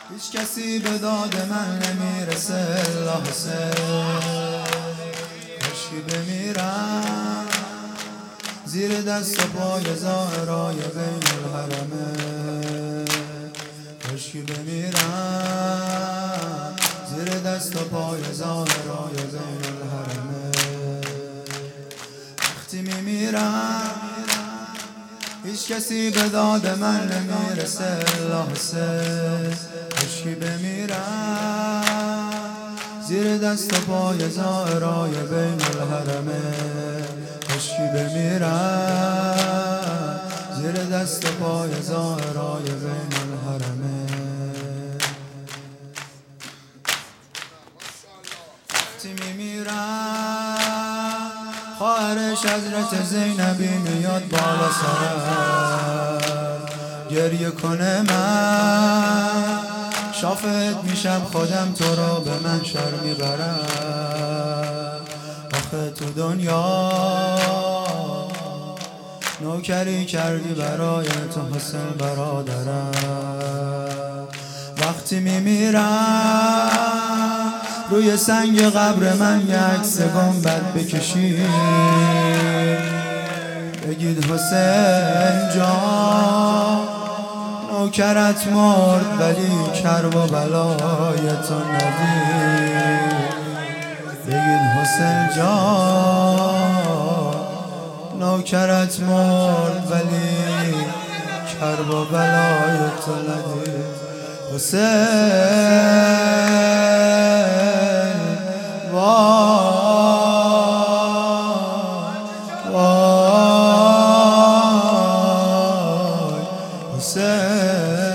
هیچ کسی به داد من نمیرسه الا حسین. کاشکی بمیرم زیر دست و پای زهرای بین الحرمه. کاشکی بمیرم زیر دست و پای زهرای بین الحرمه. وقتی میمیرم هیچ کسی به داد من نمیرسه الا حسین. کاشکی بمیرم زیر دست و پای زهرای بین الحرمه. کاشکی بمیرم زیر دست و پای زهرای بین الحرمه. وقتی میمیرم خواهرش حضرت زینبی میاد بالا سرم گریه کنه، من شافعت میشم خودم تو را به من شر میبرم. آخه تو دنیا نوکری کردی برای تو حسین برادرم. وقتی میمیرم روی سنگ قبر من یه عکس گنبد بکشید، بگید حسین جان نوکرت مرد ولی کرب و بلای تو ندید. بگید حسین جان نوکرت مرد ولی کرب و بلای تو ندید. حسین وای وای حسین